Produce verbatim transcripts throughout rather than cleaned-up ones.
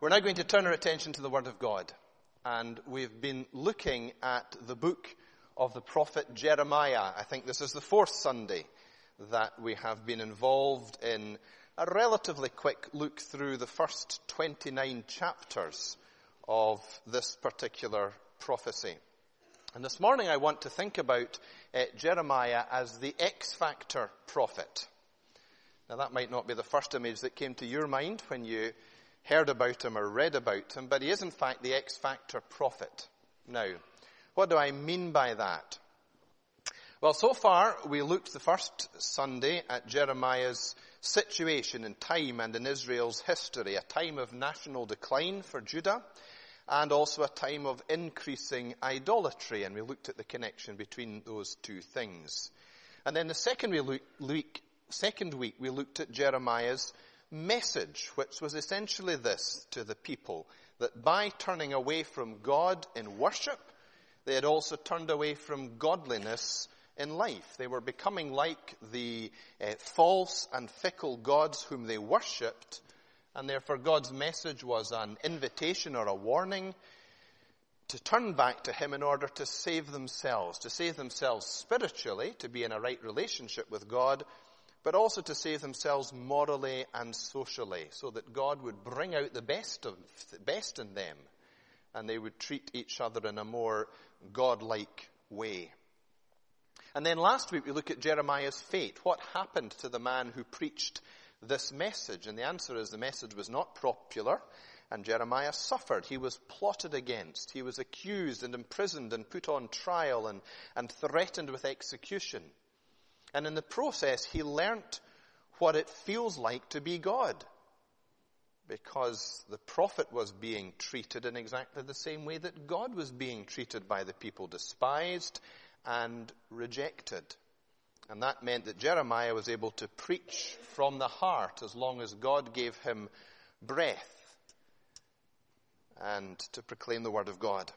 We're now going to turn our attention to the Word of God. And we've been looking at the book of the prophet Jeremiah. I think this is the fourth Sunday that we have been involved in a relatively quick look through the first twenty-nine chapters of this particular prophecy. And this morning I want to think about uh, Jeremiah as the X-Factor prophet. Now that might not be the first image that came to your mind when you heard about him or read about him, but he is in fact the X-Factor prophet. Now, what do I mean by that? Well, so far we looked the first Sunday at Jeremiah's situation in time and in Israel's history, a time of national decline for Judah and also a time of increasing idolatry, and we looked at the connection between those two things. And then the second, we look, week, second week we looked at Jeremiah's message, which was essentially this to the people, that by turning away from God in worship, they had also turned away from godliness in life. They were becoming like the uh, false and fickle gods whom they worshipped, and therefore God's message was an invitation or a warning to turn back to Him in order to save themselves, to save themselves spiritually, to be in a right relationship with God, but also to save themselves morally and socially, so that God would bring out the best of the best in them, and they would treat each other in a more godlike way. And then last week we looked at Jeremiah's fate. What happened to the man who preached this message? And the answer is the message was not popular, and Jeremiah suffered. He was plotted against. He was accused and imprisoned and put on trial and, and threatened with execution. And in the process, he learnt what it feels like to be God, because the prophet was being treated in exactly the same way that God was being treated by the people, despised and rejected. And that meant that Jeremiah was able to preach from the heart as long as God gave him breath, and to proclaim the word of God.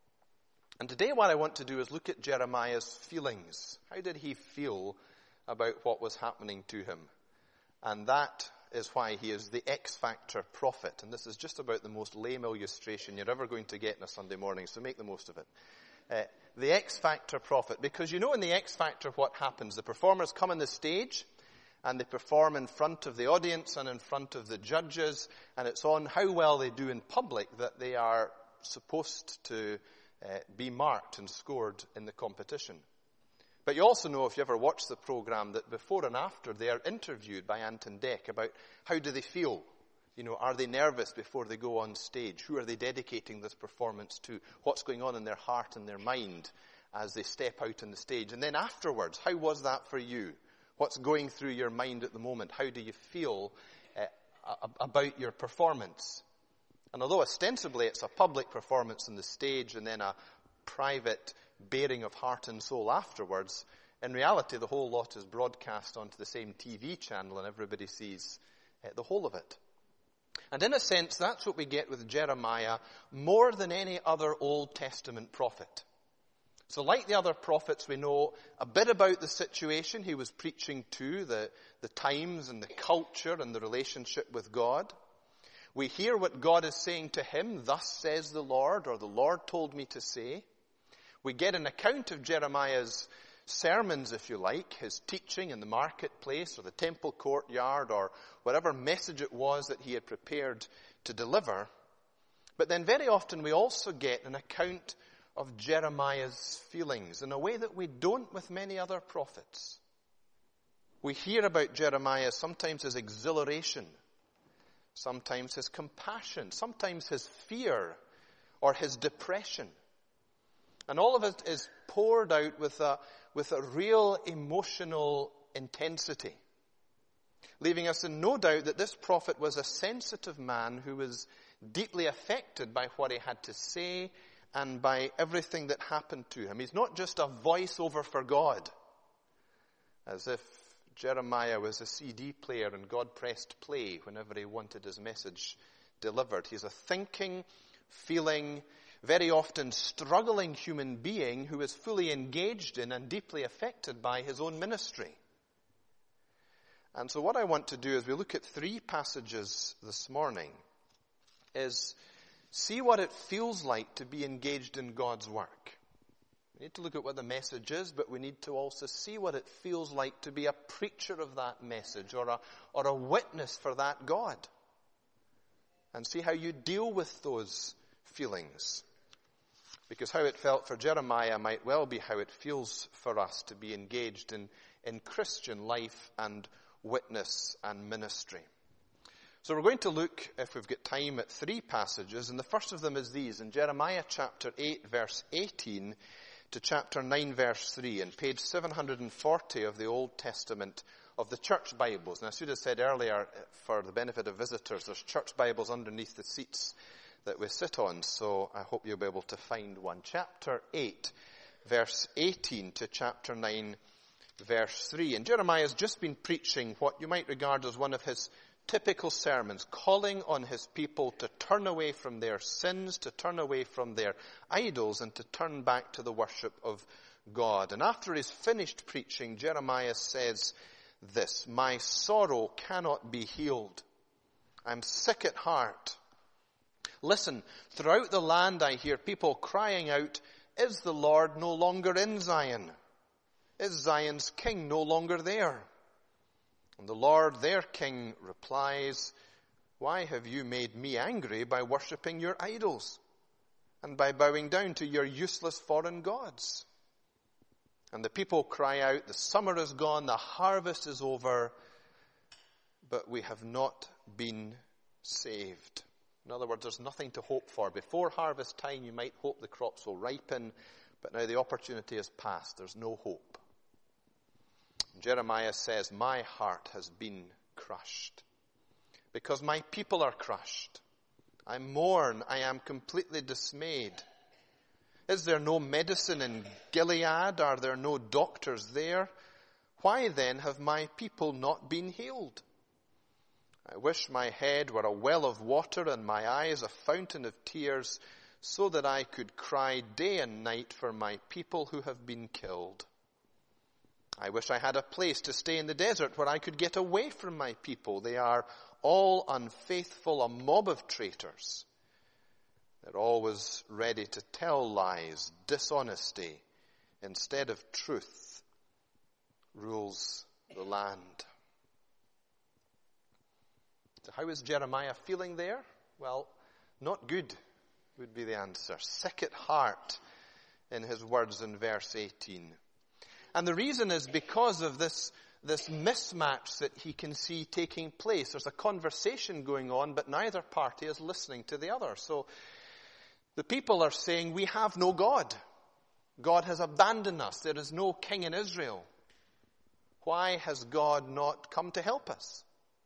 And today what I want to do is look at Jeremiah's feelings. How did he feel about what was happening to him? And that is why he is the X-Factor prophet. And this is just about the most lame illustration you're ever going to get in a Sunday morning, so make the most of it. Uh, the X-Factor prophet. Because you know in the X-Factor what happens. The performers come on the stage and they perform in front of the audience and in front of the judges, and it's on how well they do in public that they are supposed to Uh, be marked and scored in the competition. But you also know, if you ever watch the program, that before and after they are interviewed by Ant and Dec about how do they feel. You know, are they nervous before they go on stage? Who are they dedicating this performance to? What's going on in their heart and their mind as they step out on the stage? And then afterwards, how was that for you? What's going through your mind at the moment? How do you feel uh, about your performance? And although ostensibly it's a public performance on the stage and then a private baring of heart and soul afterwards, in reality the whole lot is broadcast onto the same T V channel and everybody sees uh, the whole of it. And in a sense, that's what we get with Jeremiah more than any other Old Testament prophet. So like the other prophets, we know a bit about the situation he was preaching to, the, the times and the culture and the relationship with God. We hear what God is saying to him, thus says the Lord, or the Lord told me to say. We get an account of Jeremiah's sermons, if you like, his teaching in the marketplace or the temple courtyard or whatever message it was that he had prepared to deliver. But then very often we also get an account of Jeremiah's feelings in a way that we don't with many other prophets. We hear about Jeremiah, sometimes his exhilaration, sometimes his compassion, sometimes his fear or his depression. And all of it is poured out with a, with a real emotional intensity, leaving us in no doubt that this prophet was a sensitive man who was deeply affected by what he had to say and by everything that happened to him. He's not just a voiceover for God, as if Jeremiah was a C D player and God pressed play whenever he wanted his message delivered. He's a thinking, feeling, very often struggling human being who is fully engaged in and deeply affected by his own ministry. And so what I want to do is we look at three passages this morning is see what it feels like to be engaged in God's work. We need to look at what the message is, but we need to also see what it feels like to be a preacher of that message or a, or a witness for that God. And see how you deal with those feelings. Because how it felt for Jeremiah might well be how it feels for us to be engaged in, in Christian life and witness and ministry. So we're going to look, if we've got time, at three passages, and the first of them is these, in Jeremiah chapter eight, verse eighteen, to chapter nine, verse three, in page seven hundred forty of the Old Testament of the church Bibles. And I should have said earlier, for the benefit of visitors, there's church Bibles underneath the seats that we sit on, so I hope you'll be able to find one. Chapter eight, verse eighteen to chapter nine, verse three. And Jeremiah has just been preaching what you might regard as one of his typical sermons, calling on his people to turn away from their sins, to turn away from their idols, and to turn back to the worship of God. And after he's finished preaching, Jeremiah says this, "My sorrow cannot be healed. I'm sick at heart. Listen, throughout the land I hear people crying out, 'Is the Lord no longer in Zion? Is Zion's king no longer there?' And the Lord, their king, replies, 'Why have you made me angry by worshipping your idols and by bowing down to your useless foreign gods?' And the people cry out, 'The summer is gone, the harvest is over, but we have not been saved.'" In other words, there's nothing to hope for. Before harvest time, you might hope the crops will ripen, but now the opportunity has passed. There's no hope. And Jeremiah says, "My heart has been crushed because my people are crushed. I mourn. I am completely dismayed. Is there no medicine in Gilead? Are there no doctors there? Why then have my people not been healed? I wish my head were a well of water and my eyes a fountain of tears, so that I could cry day and night for my people who have been killed. I wish I had a place to stay in the desert where I could get away from my people. They are all unfaithful, a mob of traitors. They're always ready to tell lies. Dishonesty instead of truth rules the land." So how is Jeremiah feeling there? Well, not good would be the answer. Sick at heart in his words in verse eighteen. And the reason is because of this, this mismatch that he can see taking place. There's a conversation going on, but neither party is listening to the other. So the people are saying, "We have no God. God has abandoned us. There is no king in Israel. Why has God not come to help us?"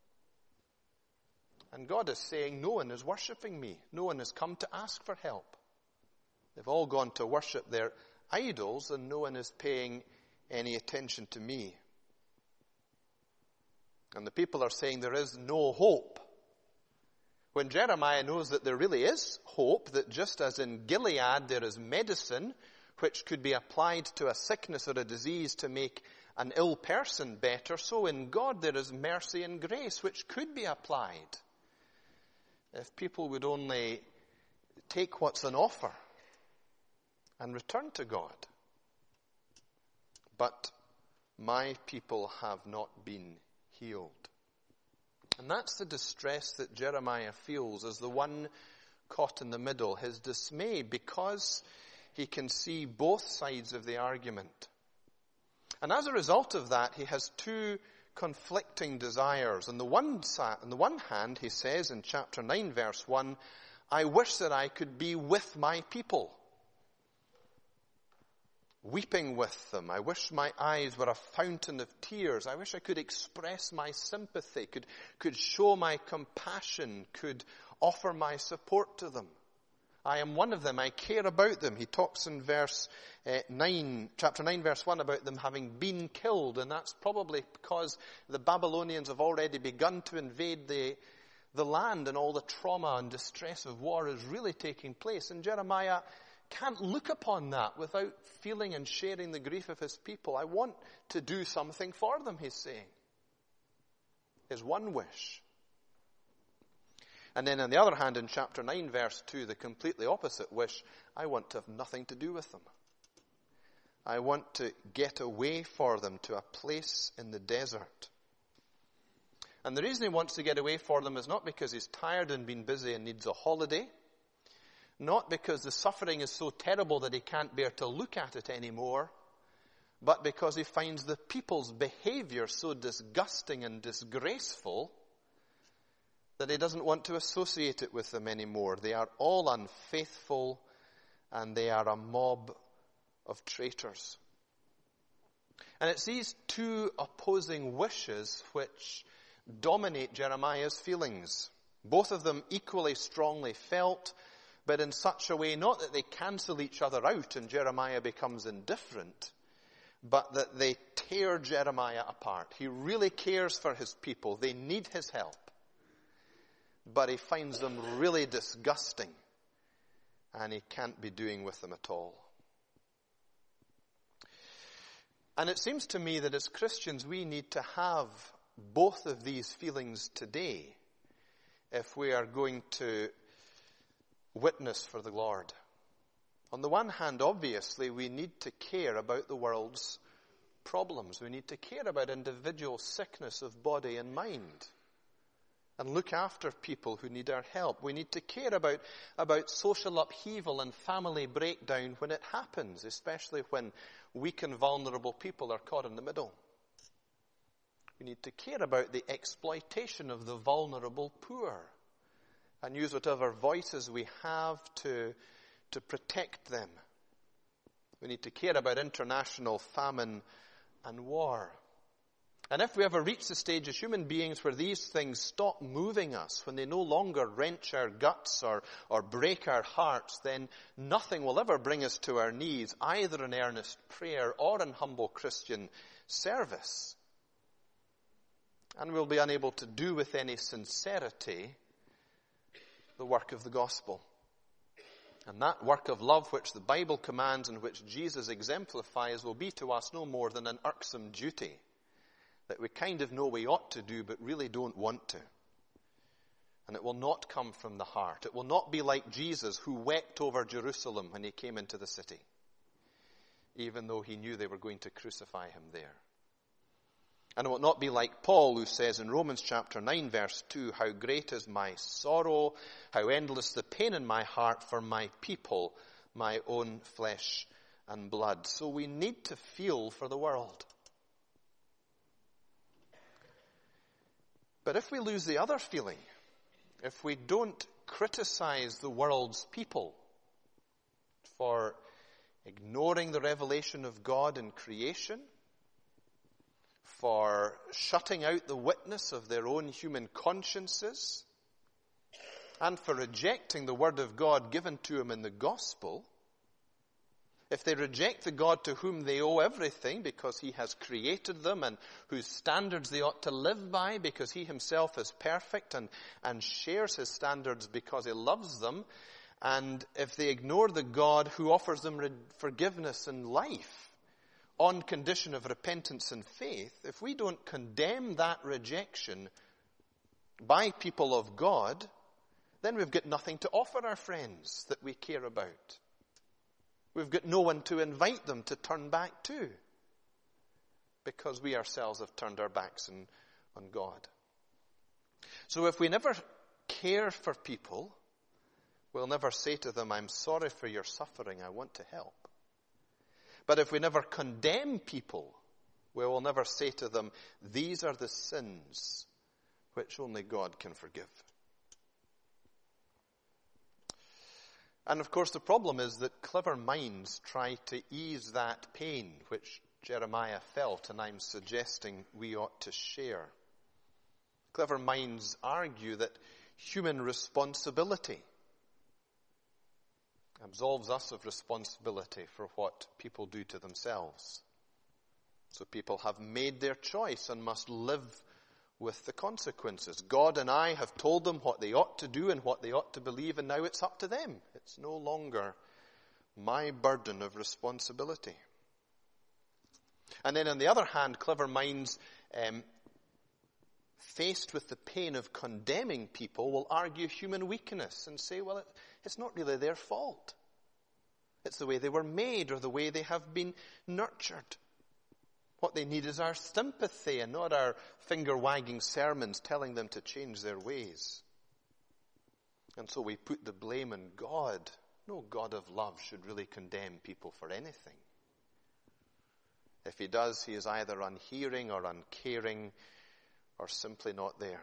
And God is saying, "No one is worshipping me. No one has come to ask for help. They've all gone to worship their idols, and no one is paying any attention to me." And the people are saying there is no hope. When Jeremiah knows that there really is hope, that just as in Gilead there is medicine which could be applied to a sickness or a disease to make an ill person better, so in God there is mercy and grace which could be applied if people would only take what's on offer and return to God. But my people have not been healed. And that's the distress that Jeremiah feels as the one caught in the middle, his dismay, because he can see both sides of the argument. And as a result of that, he has two conflicting desires. On the one side, on the one hand, he says in chapter nine, verse one, "I wish that I could be with my people, weeping with them. I wish my eyes were a fountain of tears. I wish I could express my sympathy, could, could show my compassion, could offer my support to them. I am one of them. I care about them." He talks in verse uh, nine, chapter nine, verse one, about them having been killed. And that's probably because the Babylonians have already begun to invade the, the land, and all the trauma and distress of war is really taking place. And Jeremiah can't look upon that without feeling and sharing the grief of his people. "I want to do something for them," he's saying. His one wish. And then on the other hand, in chapter nine, verse two, the completely opposite wish, I want to have nothing to do with them. I want to get away for them to a place in the desert. And the reason he wants to get away for them is not because he's tired and been busy and needs a holiday, not because the suffering is so terrible that he can't bear to look at it anymore, but because he finds the people's behavior so disgusting and disgraceful that he doesn't want to associate it with them anymore. They are all unfaithful, and they are a mob of traitors. And it's these two opposing wishes which dominate Jeremiah's feelings. Both of them equally strongly felt, but in such a way not that they cancel each other out and Jeremiah becomes indifferent, but that they tear Jeremiah apart. He really cares for his people. They need his help. But he finds them really disgusting, and he can't be doing with them at all. And it seems to me that as Christians we need to have both of these feelings today if we are going to witness for the Lord. On the one hand, obviously, we need to care about the world's problems. We need to care about individual sickness of body and mind and look after people who need our help. We need to care about, about social upheaval and family breakdown when it happens, especially when weak and vulnerable people are caught in the middle. We need to care about the exploitation of the vulnerable poor and use whatever voices we have to, to protect them. We need to care about international famine and war. And if we ever reach the stage as human beings where these things stop moving us, when they no longer wrench our guts or, or break our hearts, then nothing will ever bring us to our knees, either in earnest prayer or in humble Christian service. And we'll be unable to do with any sincerity the work of the gospel. And that work of love which the Bible commands and which Jesus exemplifies will be to us no more than an irksome duty that we kind of know we ought to do but really don't want to. And it will not come from the heart. It will not be like Jesus, who wept over Jerusalem when he came into the city, even though he knew they were going to crucify him there. And it will not be like Paul, who says in Romans chapter nine, verse two, how great is my sorrow, how endless the pain in my heart for my people, my own flesh and blood. So we need to feel for the world. But if we lose the other feeling, if we don't criticize the world's people for ignoring the revelation of God in creation, for shutting out the witness of their own human consciences, and for rejecting the word of God given to them in the gospel, if they reject the God to whom they owe everything because he has created them and whose standards they ought to live by because he himself is perfect and, and shares his standards because he loves them, and if they ignore the God who offers them re- forgiveness and life on condition of repentance and faith, if we don't condemn that rejection by people of God, then we've got nothing to offer our friends that we care about. We've got no one to invite them to turn back to because we ourselves have turned our backs on, on God. So if we never care for people, we'll never say to them, I'm sorry for your suffering, I want to help. But if we never condemn people, we will never say to them, these are the sins which only God can forgive. And of course the problem is that clever minds try to ease that pain which Jeremiah felt, and I'm suggesting we ought to share. Clever minds argue that human responsibility absolves us of responsibility for what people do to themselves. So people have made their choice and must live with the consequences. God and I have told them what they ought to do and what they ought to believe, and now it's up to them. It's no longer my burden of responsibility. And then on the other hand, clever minds um, faced with the pain of condemning people, will argue human weakness and say, well, it, it's not really their fault. It's the way they were made or the way they have been nurtured. What they need is our sympathy and not our finger-wagging sermons telling them to change their ways. And so we put the blame on God. No God of love should really condemn people for anything. If he does, he is either unhearing or uncaring or simply not there.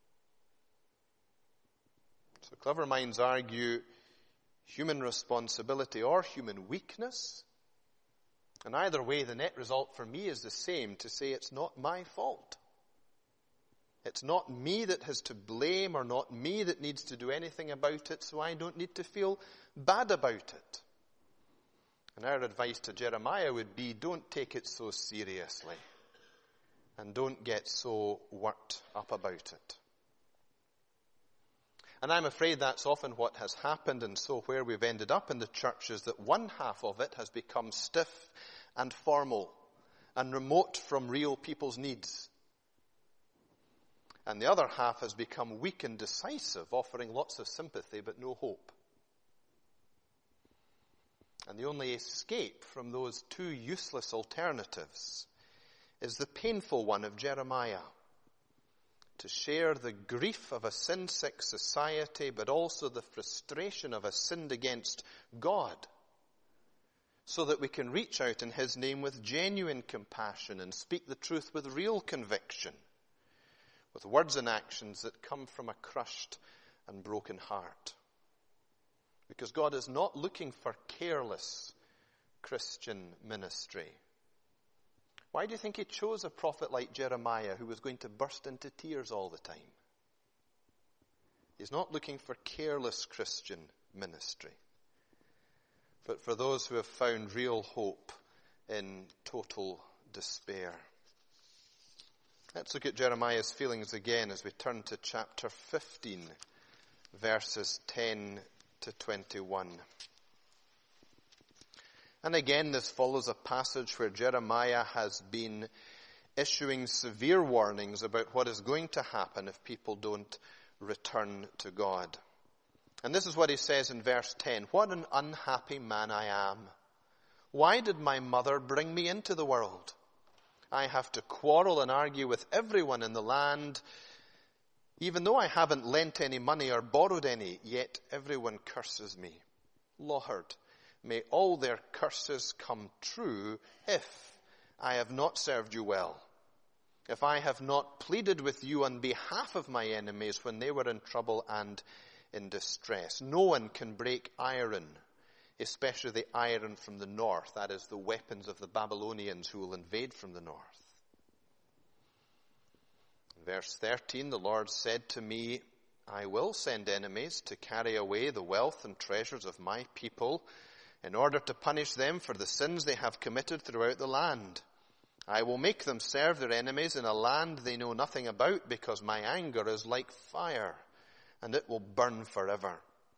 So clever minds argue human responsibility or human weakness. And either way, the net result for me is the same, to say it's not my fault. It's not me that has to blame or not me that needs to do anything about it, so I don't need to feel bad about it. And our advice to Jeremiah would be, don't take it so seriously and don't get so worked up about it. And I'm afraid that's often what has happened, and so where we've ended up in the church is that one half of it has become stiff and formal and remote from real people's needs. And the other half has become weak and decisive, offering lots of sympathy but no hope. And the only escape from those two useless alternatives is the painful one of Jeremiah. To share the grief of a sin-sick society, but also the frustration of a sinned against God, so that we can reach out in his name with genuine compassion and speak the truth with real conviction, with words and actions that come from a crushed and broken heart. Because God is not looking for careless Christian ministry. Why do you think he chose a prophet like Jeremiah who was going to burst into tears all the time? He's not looking for careless Christian ministry, but for those who have found real hope in total despair. Let's look at Jeremiah's feelings again as we turn to chapter fifteen, verses ten to twenty-one. And again, this follows a passage where Jeremiah has been issuing severe warnings about what is going to happen if people don't return to God. And this is what he says in verse ten. What an unhappy man I am. Why did my mother bring me into the world? I have to quarrel and argue with everyone in the land. Even though I haven't lent any money or borrowed any, yet everyone curses me. Lord, may all their curses come true if I have not served you well, if I have not pleaded with you on behalf of my enemies when they were in trouble and in distress. No one can break iron, especially the iron from the north, that is the weapons of the Babylonians who will invade from the north. In verse thirteen, the Lord said to me, I will send enemies to carry away the wealth and treasures of my people, in order to punish them for the sins they have committed throughout the land. I will make them serve their enemies in a land they know nothing about, because my anger is like fire, and it will burn forever.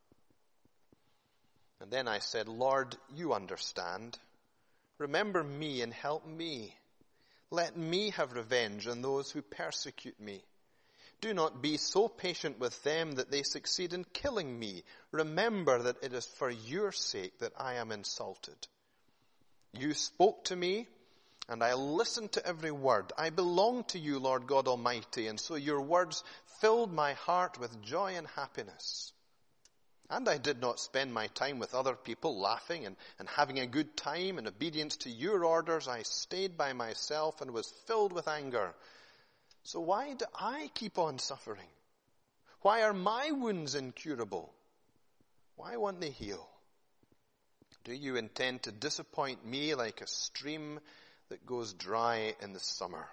And then I said, Lord, you understand. Remember me and help me. Let me have revenge on those who persecute me. Do not be so patient with them that they succeed in killing me. Remember that it is for your sake that I am insulted. You spoke to me, and I listened to every word. I belong to you, Lord God Almighty, and so your words filled my heart with joy and happiness. And I did not spend my time with other people laughing and, and having a good time. In obedience to your orders, I stayed by myself and was filled with anger. So why do I keep on suffering? Why are my wounds incurable? Why won't they heal? Do you intend to disappoint me like a stream that goes dry in the summer?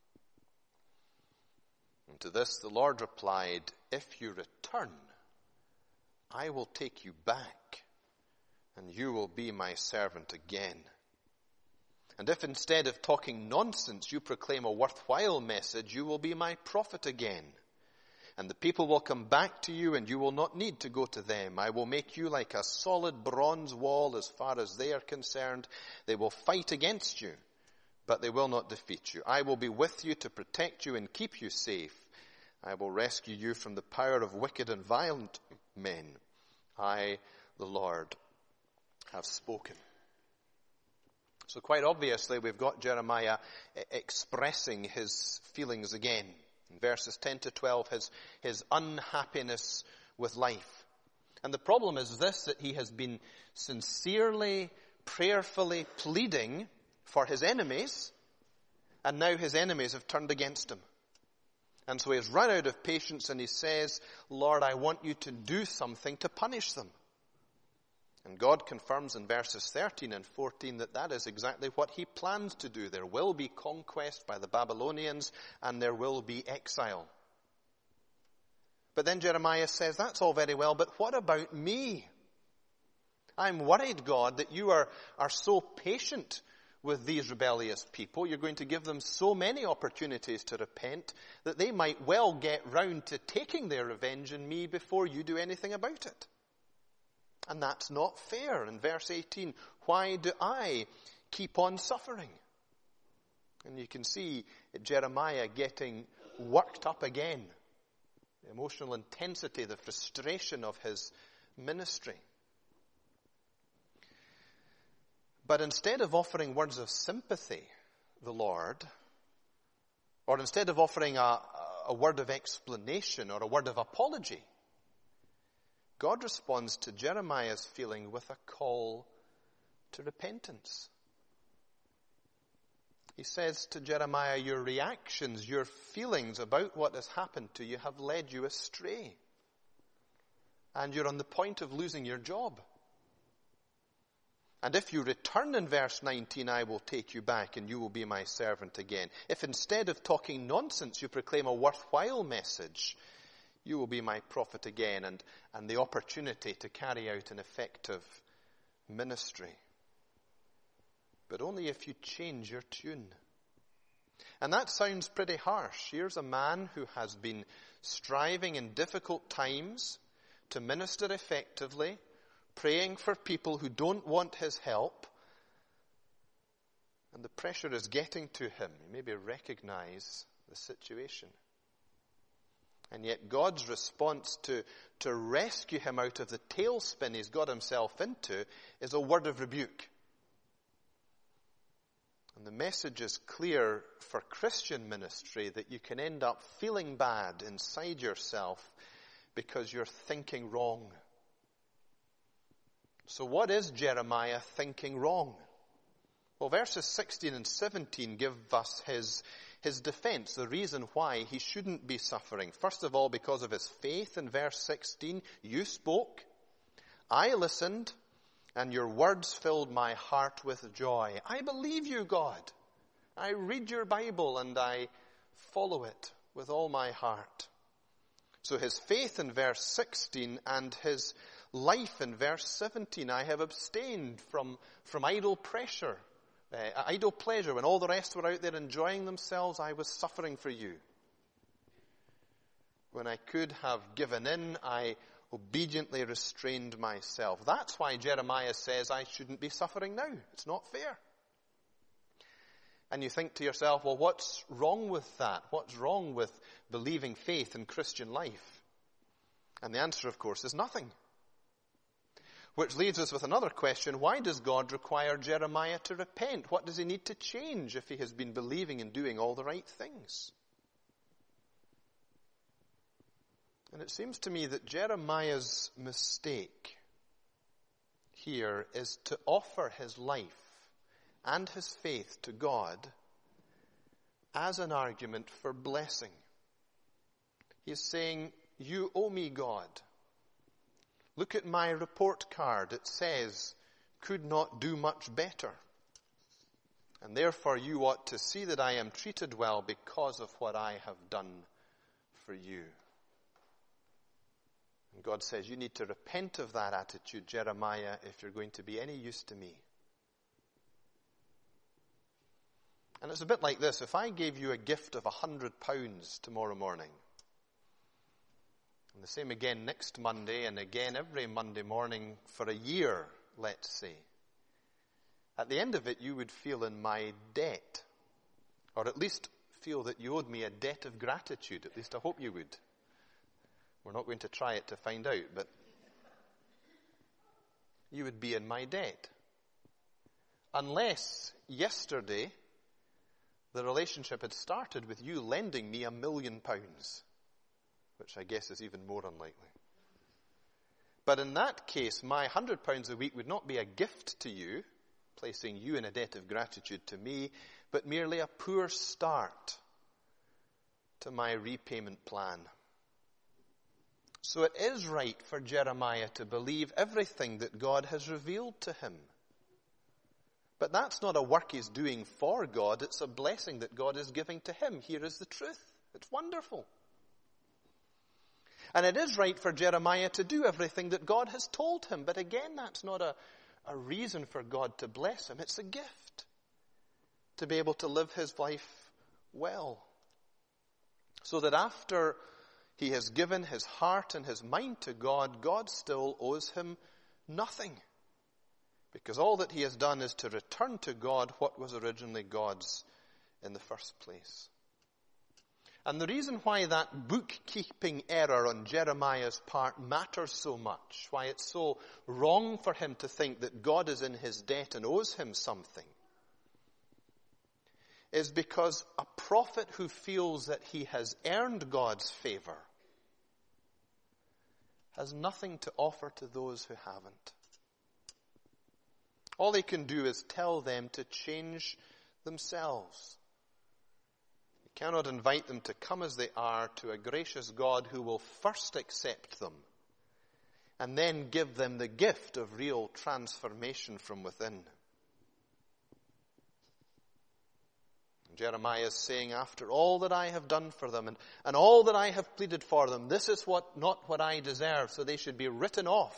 And to this the Lord replied, if you return, I will take you back, and you will be my servant again. And if instead of talking nonsense you proclaim a worthwhile message, you will be my prophet again. And the people will come back to you, and you will not need to go to them. I will make you like a solid bronze wall as far as they are concerned. They will fight against you, but they will not defeat you. I will be with you to protect you and keep you safe. I will rescue you from the power of wicked and violent men. I, the Lord, have spoken. So quite obviously we've got Jeremiah expressing his feelings again. In verses ten to twelve, his, his unhappiness with life. And the problem is this, that he has been sincerely, prayerfully pleading for his enemies, and now his enemies have turned against him. And so he has run out of patience and he says, Lord, I want you to do something to punish them. And God confirms in verses thirteen and fourteen that that is exactly what he plans to do. There will be conquest by the Babylonians and there will be exile. But then Jeremiah says, that's all very well, but what about me? I'm worried, God, that you are, are so patient with these rebellious people. You're going to give them so many opportunities to repent that they might well get round to taking their revenge on me before you do anything about it. And that's not fair. In verse eighteen, why do I keep on suffering? And you can see Jeremiah getting worked up again. The emotional intensity, the frustration of his ministry. But instead of offering words of sympathy, the Lord, or instead of offering a, a word of explanation or a word of apology, God responds to Jeremiah's feeling with a call to repentance. He says to Jeremiah, your reactions, your feelings about what has happened to you have led you astray. And you're on the point of losing your job. And if you return in verse nineteen, I will take you back and you will be my servant again. If instead of talking nonsense, you proclaim a worthwhile message, you will be my prophet again, and, and the opportunity to carry out an effective ministry. But only if you change your tune. And that sounds pretty harsh. Here's a man who has been striving in difficult times to minister effectively, praying for people who don't want his help, and the pressure is getting to him. You maybe recognize the situation. And yet God's response to, to rescue him out of the tailspin he's got himself into is a word of rebuke. And the message is clear for Christian ministry that you can end up feeling bad inside yourself because you're thinking wrong. So what is Jeremiah thinking wrong? Well, verses sixteen and seventeen give us his, his defense, the reason why he shouldn't be suffering. First of all, because of his faith. In verse sixteen, you spoke, I listened, and your words filled my heart with joy. I believe you, God. I read your Bible and I follow it with all my heart. So his faith in verse sixteen and his life in verse seventeen. I have abstained from, from idle pressure, uh, idle pleasure. When all the rest were out there enjoying themselves, I was suffering for you. When I could have given in, I obediently restrained myself. That's why Jeremiah says I shouldn't be suffering now. It's not fair. And you think to yourself, well, what's wrong with that? What's wrong with believing faith in Christian life? And the answer, of course, is nothing. Which leaves us with another question. Why does God require Jeremiah to repent? What does he need to change if he has been believing and doing all the right things? And it seems to me that Jeremiah's mistake here is to offer his life and his faith to God as an argument for blessing. He is saying, you owe me, God. Look at my report card. It says, could not do much better. And therefore you ought to see that I am treated well because of what I have done for you. And God says, you need to repent of that attitude, Jeremiah, if you're going to be any use to me. And it's a bit like this. If I gave you a gift of a hundred pounds tomorrow morning, and the same again next Monday, and again every Monday morning for a year, let's say, at the end of it you would feel in my debt, or at least feel that you owed me a debt of gratitude. At least I hope you would. We're not going to try it to find out, but you would be in my debt. Unless yesterday the relationship had started with you lending me a million pounds, which I guess is even more unlikely. But in that case, my hundred pounds a week would not be a gift to you, placing you in a debt of gratitude to me, but merely a poor start to my repayment plan. So it is right for Jeremiah to believe everything that God has revealed to him. But that's not a work he's doing for God, it's a blessing that God is giving to him. Here is the truth. It's wonderful. And it is right for Jeremiah to do everything that God has told him. But again, that's not a, a reason for God to bless him. It's a gift to be able to live his life well. So that after he has given his heart and his mind to God, God still owes him nothing. Because all that he has done is to return to God what was originally God's in the first place. And the reason why that bookkeeping error on Jeremiah's part matters so much, why it's so wrong for him to think that God is in his debt and owes him something, is because a prophet who feels that he has earned God's favor has nothing to offer to those who haven't. All he can do is tell them to change themselves. He cannot invite them to come as they are to a gracious God who will first accept them and then give them the gift of real transformation from within. Jeremiah is saying, after all that I have done for them and, and all that I have pleaded for them, this is what not what I deserve, so they should be written off.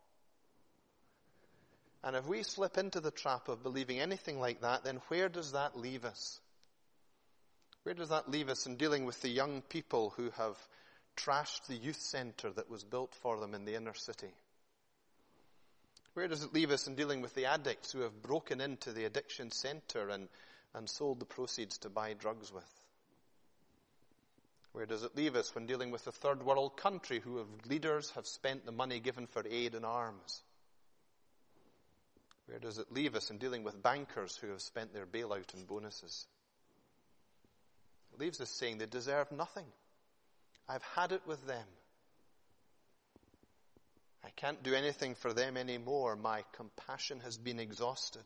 And if we slip into the trap of believing anything like that, then where does that leave us? Where does that leave us in dealing with the young people who have trashed the youth center that was built for them in the inner city? Where does it leave us in dealing with the addicts who have broken into the addiction center and and sold the proceeds to buy drugs with? Where does it leave us when dealing with a third world country who have leaders have spent the money given for aid and arms? Where does it leave us in dealing with bankers who have spent their bailout and bonuses? It leaves us saying they deserve nothing. I've had it with them. I can't do anything for them anymore. My compassion has been exhausted.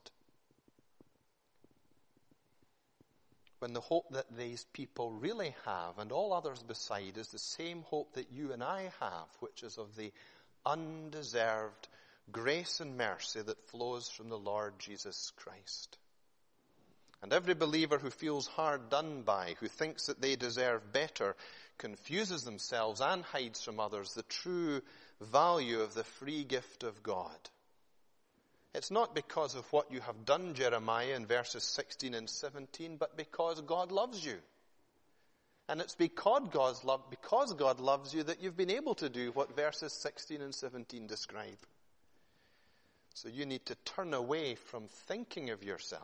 When the hope that these people really have, and all others beside, is the same hope that you and I have, which is of the undeserved grace and mercy that flows from the Lord Jesus Christ. And every believer who feels hard done by, who thinks that they deserve better, confuses themselves and hides from others the true value of the free gift of God. It's not because of what you have done, Jeremiah, in verses sixteen and seventeen, but because God loves you. And it's because God's love, because God loves you that you've been able to do what verses sixteen and seventeen describe. So you need to turn away from thinking of yourself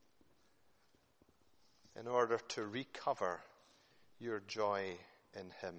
in order to recover your joy in Him.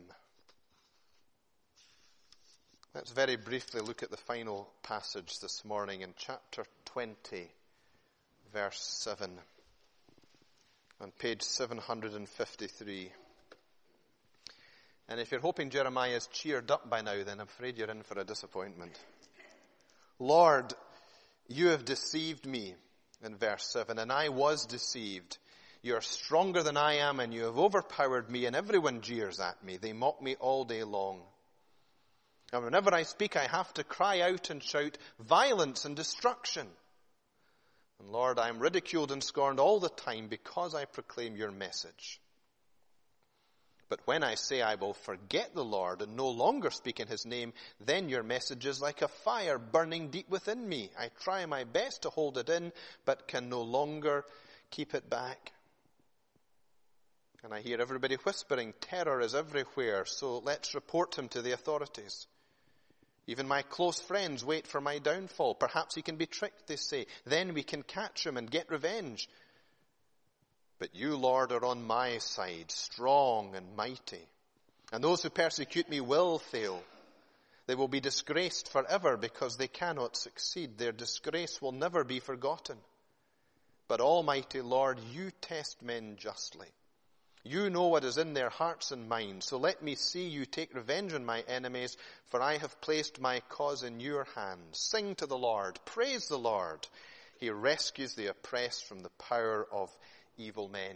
Let's very briefly look at the final passage this morning in chapter twenty, verse seven, on page seven hundred fifty-three. And if you're hoping Jeremiah is cheered up by now, then I'm afraid you're in for a disappointment. Lord, you have deceived me, in verse seven, and I was deceived. You are stronger than I am, and you have overpowered me, and everyone jeers at me. They mock me all day long. And whenever I speak, I have to cry out and shout violence and destruction. And Lord, I am ridiculed and scorned all the time because I proclaim your message. But when I say I will forget the Lord and no longer speak in his name, then your message is like a fire burning deep within me. I try my best to hold it in, but can no longer keep it back. And I hear everybody whispering, terror is everywhere, so let's report him to the authorities. Even my close friends wait for my downfall. Perhaps he can be tricked, they say. Then we can catch him and get revenge. But you, Lord, are on my side, strong and mighty. And those who persecute me will fail. They will be disgraced forever because they cannot succeed. Their disgrace will never be forgotten. But Almighty Lord, you test men justly. You know what is in their hearts and minds. So let me see you take revenge on my enemies, for I have placed my cause in your hands. Sing to the Lord. Praise the Lord. He rescues the oppressed from the power of evil men.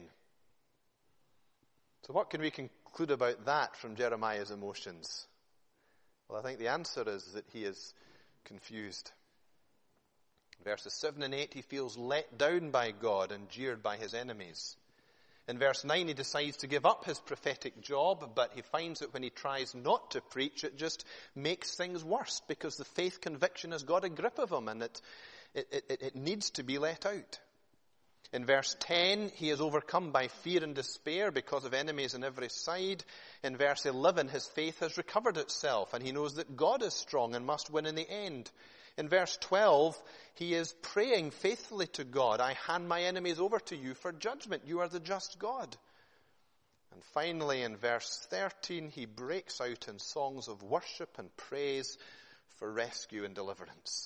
So what can we conclude about that from Jeremiah's emotions? Well, I think the answer is that he is confused. In verses seven and eight, he feels let down by God and jeered by his enemies. In verse nine, he decides to give up his prophetic job, but he finds that when he tries not to preach, it just makes things worse because the faith conviction has got a grip of him and it, it, it, it needs to be let out. In verse ten, he is overcome by fear and despair because of enemies on every side. In verse eleven, his faith has recovered itself and he knows that God is strong and must win in the end. In verse twelve, he is praying faithfully to God. I hand my enemies over to you for judgment. You are the just God. And finally, in verse thirteen, he breaks out in songs of worship and praise for rescue and deliverance.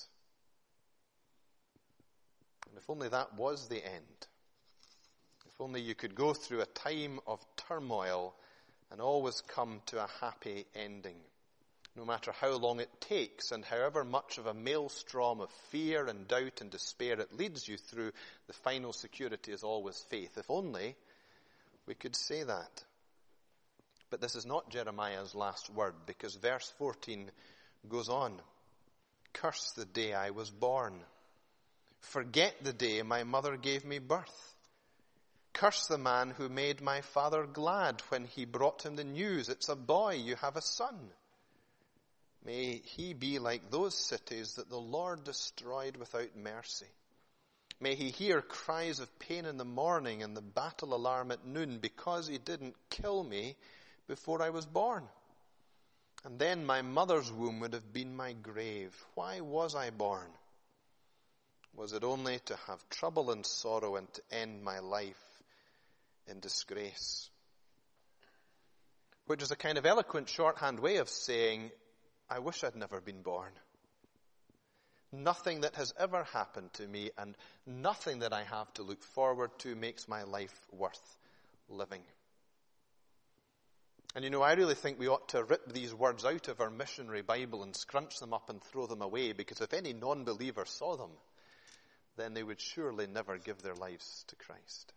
And if only that was the end. If only you could go through a time of turmoil and always come to a happy ending. No matter how long it takes and however much of a maelstrom of fear and doubt and despair it leads you through, the final security is always faith. If only we could say that. But this is not Jeremiah's last word, because verse fourteen goes on. Curse the day I was born. Forget the day my mother gave me birth. Curse the man who made my father glad when he brought him the news. It's a boy, you have a son. May he be like those cities that the Lord destroyed without mercy. May he hear cries of pain in the morning and the battle alarm at noon, because he didn't kill me before I was born. And then my mother's womb would have been my grave. Why was I born? Was it only to have trouble and sorrow and to end my life in disgrace? Which is a kind of eloquent shorthand way of saying, I wish I'd never been born. Nothing that has ever happened to me and nothing that I have to look forward to makes my life worth living. And you know, I really think we ought to rip these words out of our missionary Bible and scrunch them up and throw them away, because if any non-believer saw them, then they would surely never give their lives to Christ.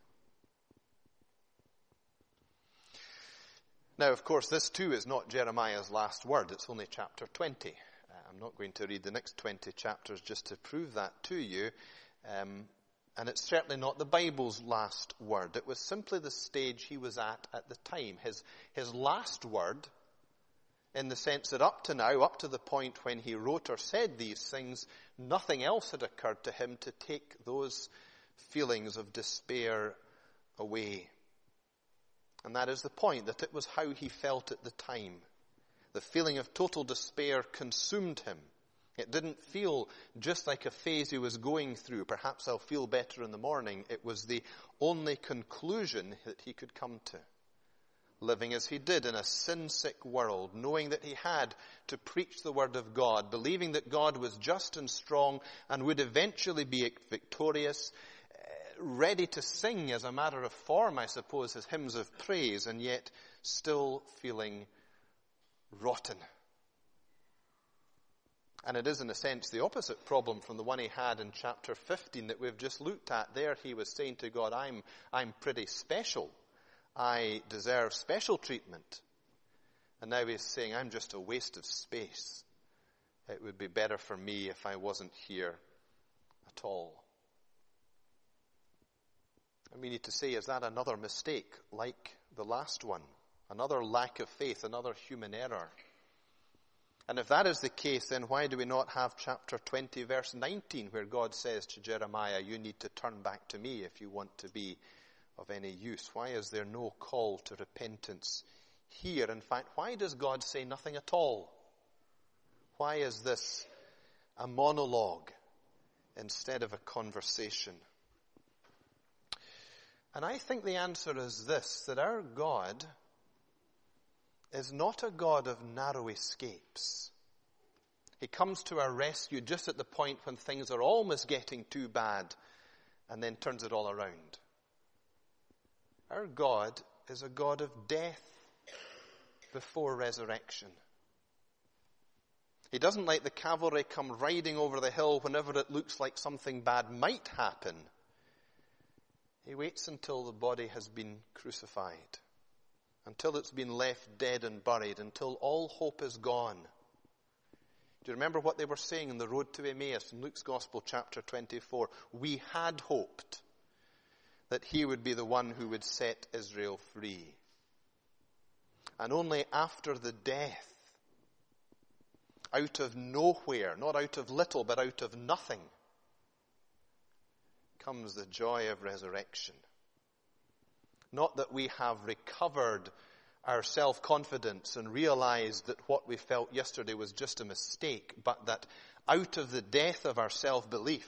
Now, of course, this too is not Jeremiah's last word. It's only chapter twenty. Uh, I'm not going to read the next twenty chapters just to prove that to you. Um, and it's certainly not the Bible's last word. It was simply the stage he was at at the time. His, his last word, in the sense that up to now, up to the point when he wrote or said these things, nothing else had occurred to him to take those feelings of despair away. And that is the point, that it was how he felt at the time. The feeling of total despair consumed him. It didn't feel just like a phase he was going through. Perhaps I'll feel better in the morning. It was the only conclusion that he could come to. Living as he did in a sin-sick world, knowing that he had to preach the word of God, believing that God was just and strong and would eventually be victorious, ready to sing as a matter of form, I suppose, his hymns of praise, and yet still feeling rotten. And it is, in a sense, the opposite problem from the one he had in chapter fifteen that we've just looked at. There he was saying to God, I'm, I'm pretty special. I deserve special treatment. And now he's saying, I'm just a waste of space. It would be better for me if I wasn't here at all. And we need to say, is that another mistake like the last one? Another lack of faith, another human error? And if that is the case, then why do we not have chapter twenty, verse nineteen, where God says to Jeremiah, you need to turn back to me if you want to be of any use? Why is there no call to repentance here? In fact, why does God say nothing at all? Why is this a monologue instead of a conversation? And I think the answer is this, that our God is not a God of narrow escapes. He comes to our rescue just at the point when things are almost getting too bad and then turns it all around. Our God is a God of death before resurrection. He doesn't let the cavalry come riding over the hill whenever it looks like something bad might happen. He waits until the body has been crucified, until it's been left dead and buried, until all hope is gone. Do you remember what they were saying in the road to Emmaus in Luke's Gospel, chapter twenty-four? We had hoped that he would be the one who would set Israel free. And only after the death, out of nowhere, not out of little, but out of nothing, comes the joy of resurrection. Not that we have recovered our self-confidence and realized that what we felt yesterday was just a mistake, but that out of the death of our self-belief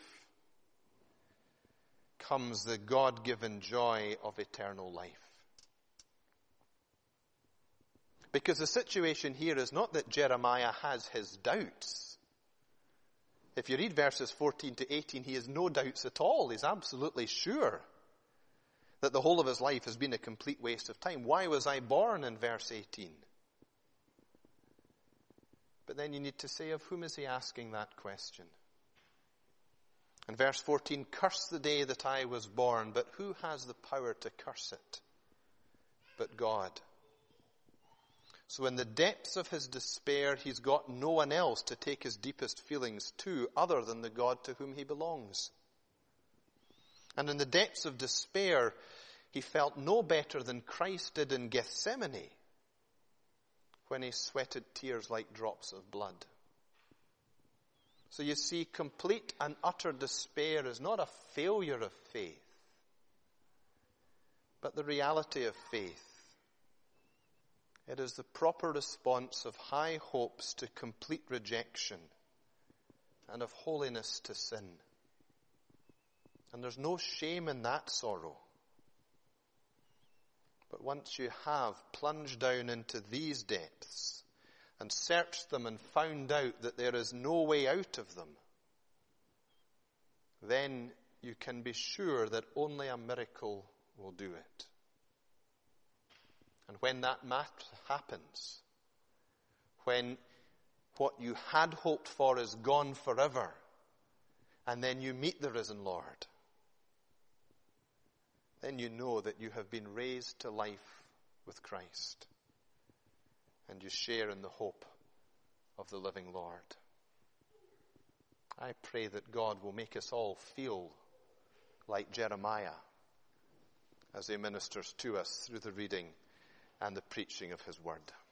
comes the God-given joy of eternal life. Because the situation here is not that Jeremiah has his doubts. If you read verses fourteen to eighteen, he has no doubts at all. He's absolutely sure that the whole of his life has been a complete waste of time. Why was I born, in verse eighteen? But then you need to say, of whom is he asking that question? In verse fourteen, curse the day that I was born, but who has the power to curse it but God? So in the depths of his despair, he's got no one else to take his deepest feelings to other than the God to whom he belongs. And in the depths of despair, he felt no better than Christ did in Gethsemane when he sweated tears like drops of blood. So you see, complete and utter despair is not a failure of faith, but the reality of faith. It is the proper response of high hopes to complete rejection and of holiness to sin. And there's no shame in that sorrow. But once you have plunged down into these depths and searched them and found out that there is no way out of them, then you can be sure that only a miracle will do it. And when that mat- happens, when what you had hoped for is gone forever, and then you meet the risen Lord, then you know that you have been raised to life with Christ, and you share in the hope of the living Lord. I pray that God will make us all feel like Jeremiah as he ministers to us through the reading and the preaching of his word.